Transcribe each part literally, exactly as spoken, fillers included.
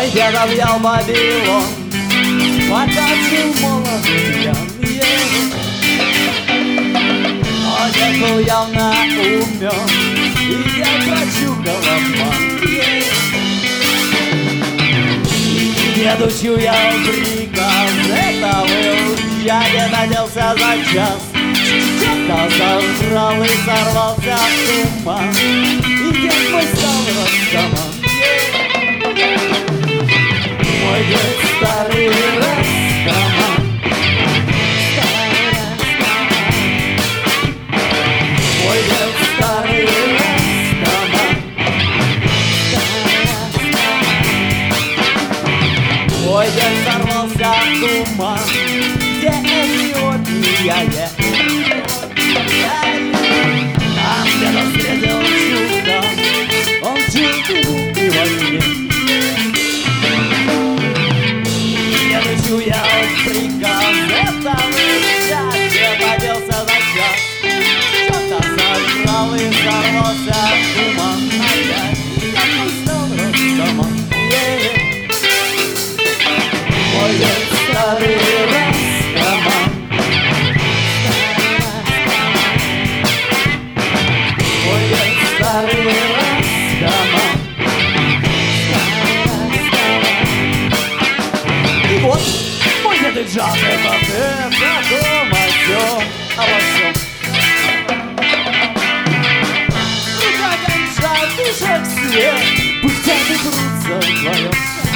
Мой дед объял Вавилон, потащил молодые. Но дед был явно умен, и дед прочухал обман. Деду чуял приказ, это был я, дед оделся за час. Что-то сожрал и сорвался в туман, и дед мой стал Растаман. Мой дед старый Растаман. Мой дед старый Растаман. Мой дед сорвался в туман, где Эфиопия. Там, где он встретил чудо, он чудо и во сне. Я чуял приказ, это взять, дед оделся за час. Что-то сожрал и сорвался в туман опять. Я стал Растаман. Мой дед старый Растаман. Мой дед старый Растаман. И вот мой дед и джаз, это ты, о том, о сём, обо всем. Рука кончает, дышит свет, пыхтят и крутся вдвоем.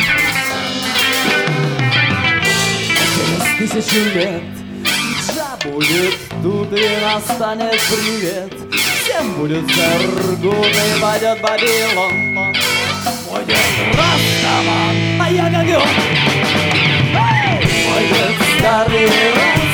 Тысячу лет джа будет тут, и настанет привет. Всем будет Саргун, и пойдет Вавилон. Мой дед Растаман, а я как он. Мой дед старый Растаман.